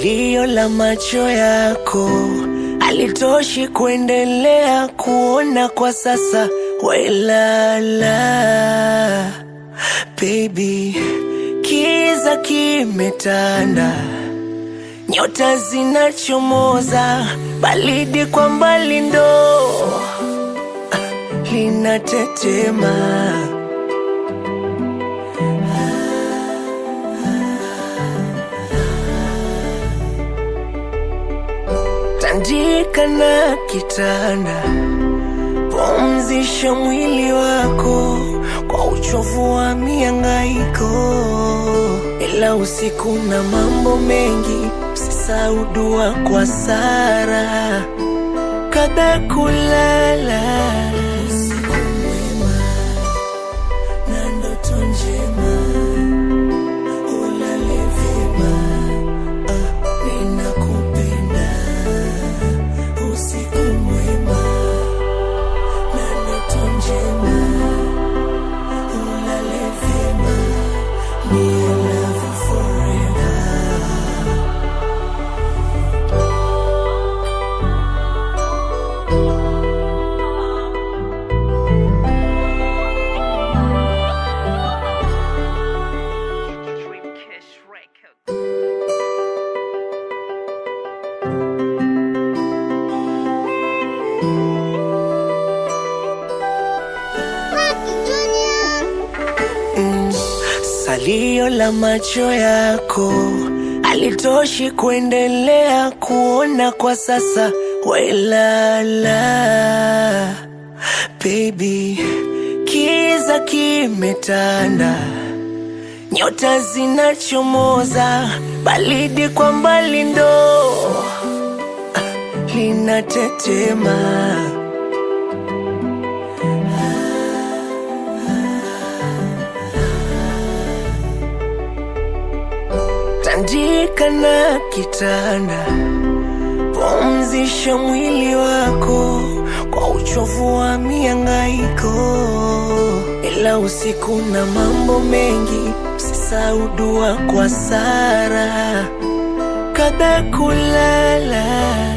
Salio la macho yako halitoshi kuendelea kuona kwa sasa. Welala baby, kiza kimetanda, nyota zinachomoza, baridi kwa mbali ndo linatetema. Tandika na kitanda, pumzisha mwili wako kwa uchovu wa mihangaiko. Ila usiku na mambo mengi, usisahau dua kwa Sara kabla kulala. Usiku mwema na ndoto njema, ulale vyema, ninakupenda. Usiku mwema na ndoto njema, ulale vyema, I love you forever. Salio la macho yako halitoshi kuendelea kuona kwa sasa. Welala baby, kiza kimetanda, nyota zinachomoza, baridi kwa mbali ndo linatetema. Tandika na kitanda, pumzisha mwili wako kwa uchovu wa mihangaiko. Ila usiku na mambo mengi, usisahau dua kwa Sara kabla kulala.